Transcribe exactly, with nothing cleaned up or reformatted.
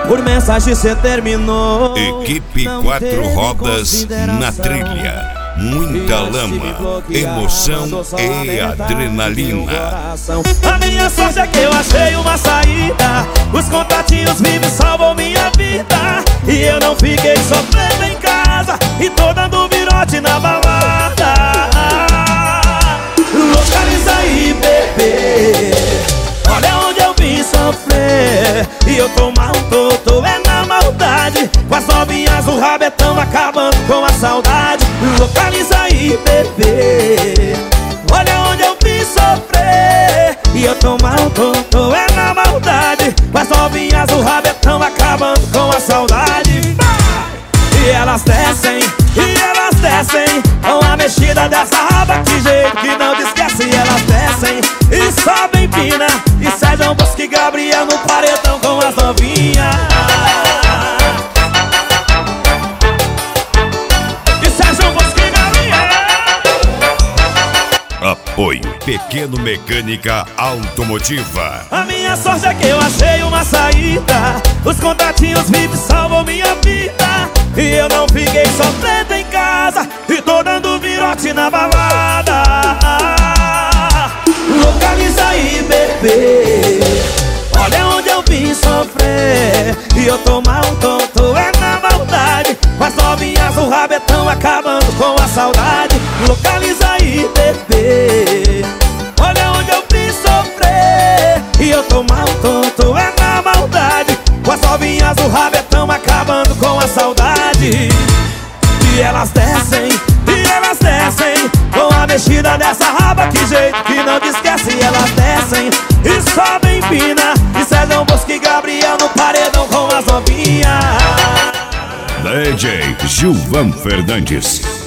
por mensagem cê terminou. Equipe Quatro Rodas na trilha. Muita lama, emoção e adrenalina. A minha sorte é que eu achei uma saída. Os contatinhos vivos salvam minha vida. E eu não fiquei sofrendo em casa e tô dando virote na balada. Localiza aí, bebê, olha onde eu vim sofrer. E eu tô mal, tô, tô é na maldade. Com as novinhas o rabetão acabando com a saudade. Localiza aí, bebê, olha onde eu vim sofrer. E eu tô mal, tô, tô é na maldade. Com as novinhas o rabetão acabando com a saudade. E elas descem, e elas descem com a mexida dessa raba, que jeito que não te esquece. E elas descem e sobem pina, e Sérgio Bosco e Gabriel no paredão com as novinhas. E Sérgio Bosco e Gabriel. Apoio Pequeno Mecânica Automotiva. A minha sorte é que eu achei uma saída. Os contatinhos vivos salvam minha vida. E eu não fiquei sofrendo em casa e tô dando virote na balada. Localiza aí, bebê, olha onde eu vim sofrer. E eu tô mal, tô, tô é na maldade. Com as novinhas o rabetão acabando com a saudade. Localiza aí, bebê, olha onde eu vim sofrer. E eu tô mal, tô, tô é na maldade. Com as novinhas o rabetão acabando com a saudade. E elas descem, e elas descem com a mexida dessa raba, que jeito que não te esquece. E elas descem e sobem pina, e Sérgio Bosco e Gabriel no paredão com as novinhas. D J Gilvan Fernandes.